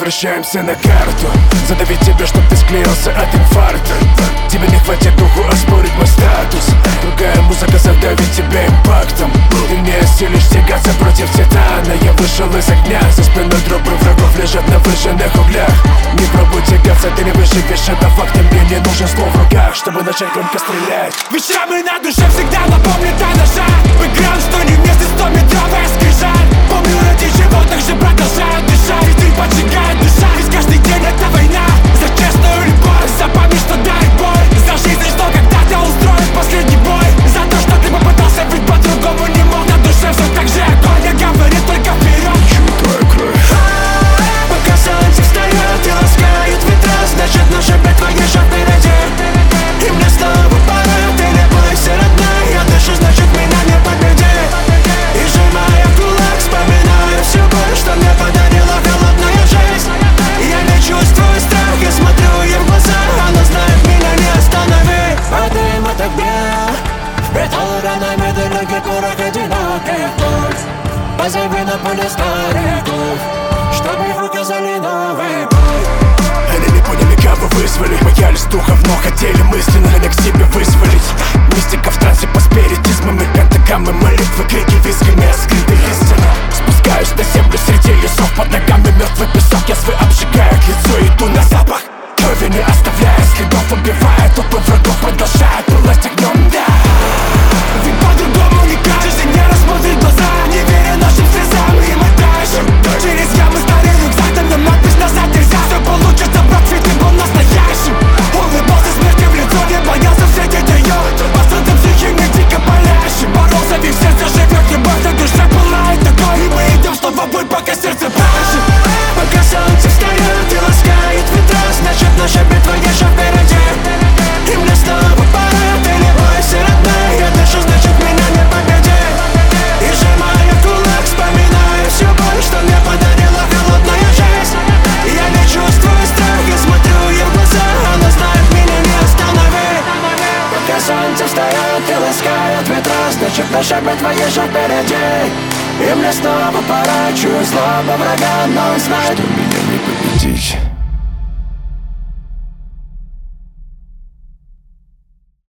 возвращаемся на карту. Задавить тебе, чтоб ты склеился от инфаркта. Тебе не хватит духу оспорить мой статус. Другая музыка задавит тебя импактом. Ты не осилишь тягаться против титана. Я вышел из огня, за спиной трупы врагов лежат на выжженных углях. Не пробуй тягаться, ты не выживешь, это факт. Мне не нужен слов в руках, чтобы начать громко стрелять. Вечерами на душе всегда напомнит о ножах. Бэкграунд, что не вместе 100-метровая скрижаль. Помню, ради чего так же продолжаю дышать. Ведь ты поджигает душа, ведь каждый день это война. За честную любовь, за память, что дарит боль. За жизнь, что когда-то устроит последний бой. За то, что ты попытался, ведь по-другому не мог. На душе все так же огонь, я говорю только вперед. Чую твою кровь. Пока солнце встает и ласкает ветра, значит наша битва еще впереди. И мне снова пора, ты не бойся, родная. Я дышу, значит меня не победи. И сжимая в кулак, вспоминаю всю боль, что мне подарила холодная жизнь. Я не чувствую страх, я смотрю ей в глаза. Она знает, меня не остановить. Падаем от огня, впредь ранами дороги порох одиноких путь. Позови на поле стариков, чтобы их указали новый путь. Они не поняли, кого вызвали. Боялись духов, но хотели мысленно меня к себе вызволить. Мистика в трансе по спиритизмами, пентаграммы, молитвы, крики, визгами скрытых истин. Спускаюсь на землю среди лесов, под ногами мертвый песок. Язвы обжигают лицо, иду на запах крови, не оставляя следов, убивая толпы врагов, продолжая пылать огнем, да. Ведь по-другому никак, жизнь не рассмотрит глаза. Не веря нашим слезам, и мы дальше. Через ямы старый рюкзак, там нам надпись назад нельзя. Все получится, брат, ведь ты был настоящим. Улыбался смерти в лицо, не боялся встретить ее. Пострадом психими дико болящим. Боролся, ведь в сердце живет любовь, на душе пылает огонь. И мы идем снова в бой, пока сердце плачет. Пока солнце встает и ласкает ветра, значит наша битва еще впереди. И мне снова пора, ты не бойся, родная. Я дышу, значит меня не победи. И сжимая кулак, вспоминаю всю боль, что мне подарила холодная жизнь. Я не чувствую страх, я смотрю ей в глаза. Она знает, меня не остановить. Пока солнце встает и ласкает ветра, значит наша битва еще впереди. И мне снова пора, чую злоба врага, но он знает, что меня не победить.